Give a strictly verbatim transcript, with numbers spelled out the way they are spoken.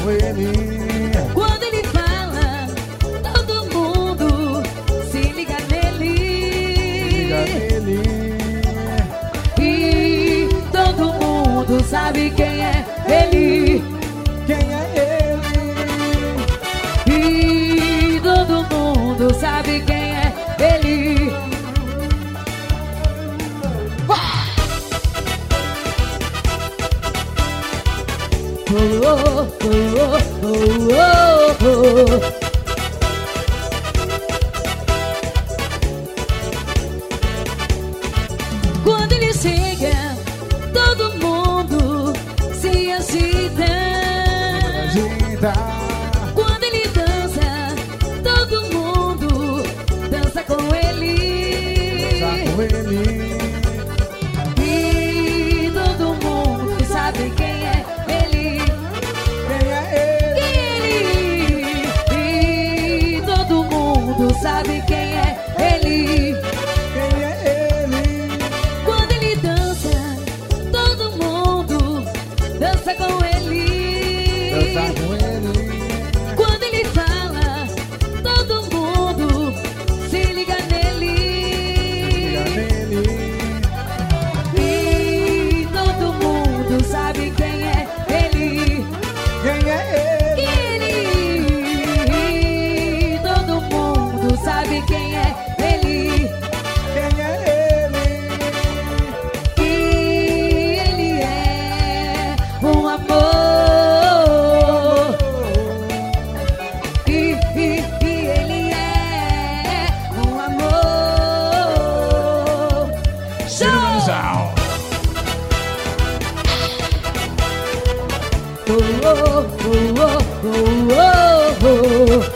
com ele. Quando ele fala, todo mundo se liga nele. Liga nele. E todo mundo sabe quem é ele. Quem é ele? E todo mundo sabe quem é ele. Oh, oh, oh, oh, oh, oh. Quando ele chega, todo mundo se agita. Agita. Quando ele dança, todo mundo dança com ele. Dança com ele. E todo mundo sabe quem é ele. Quem é ele. E todo mundo sabe quem é ele. Quem é ele? Quando ele dança, todo mundo dança com ele. Dança com ele. Quando ele fala, todo mundo se liga nele. Liga nele. E todo mundo sabe quem é ele. Quem é ele? Ele. E todo mundo sabe quem é ele. Quem é ele? E ele é um amor. E, e, e ele é um amor. Show! Oh, oh, oh, oh, oh, oh.